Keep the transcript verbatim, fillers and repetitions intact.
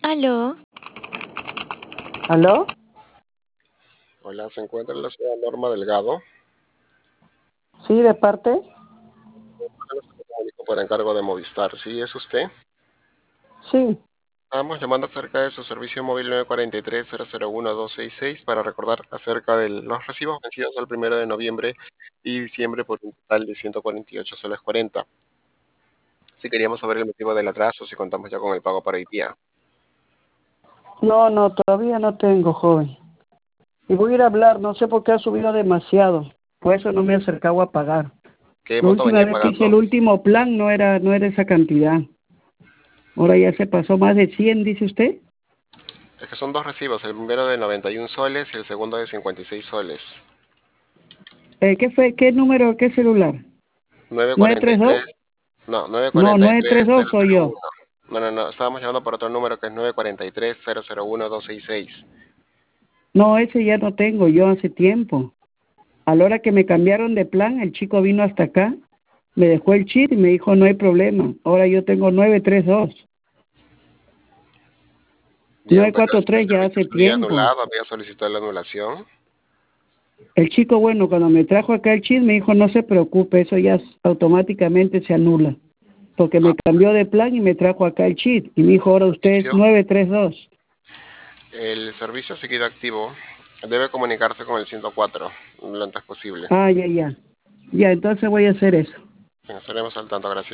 Aló, ¿Aló? Hola, se encuentra en la ciudad Norma Delgado. Sí, ¿de parte? Me comunico por encargo de Movistar. ¿Sí es usted? Sí. Estamos llamando acerca de su servicio móvil nueve cuatro tres cero cero uno dos seis seis para recordar acerca de los recibos vencidos el primero de noviembre y diciembre por un total de ciento cuarenta y ocho soles cuarenta. Si queríamos saber el motivo del atraso, si contamos ya con el pago para hoy día. No, no, todavía no tengo, joven. Y voy a ir a hablar, no sé por qué ha subido demasiado. Por eso no me he acercado a pagar. ¿Qué La monto última venía vez que hice el pagando? último plan no era, no era esa cantidad. Ahora ya se pasó más de cien, dice usted. Es que son dos recibos, el primero de noventa y uno soles y el segundo de cincuenta y seis soles. Eh, ¿qué fue? ¿Qué número, qué celular? ¿nueve tres dos? nueve cuatro tres, no, No, nueve cuatro nueve tres tres dos cero soy cero yo. uno. No, no, no, estábamos llamando por otro número que es nueve cuatro tres cero cero uno dos seis seis. No, ese ya no tengo yo hace tiempo. A la hora que me cambiaron de plan, el chico vino hasta acá, me dejó el chip y me dijo no hay problema. Ahora yo tengo nueve tres dos. Bien, nueve pero cuatro este tres ya servicio hace se había tiempo. anulado, había solicitado la anulación. El chico, bueno, cuando me trajo acá el chip me dijo no se preocupe, eso ya automáticamente se anula. Porque Ah, me cambió de plan y me trajo acá el chip. Y me dijo ahora usted es servicio. nueve tres dos. El servicio ha seguido activo. Debe comunicarse con el ciento cuatro lo antes posible. Ah, ya, ya. Ya, entonces voy a hacer eso. Estaremos al tanto, gracias.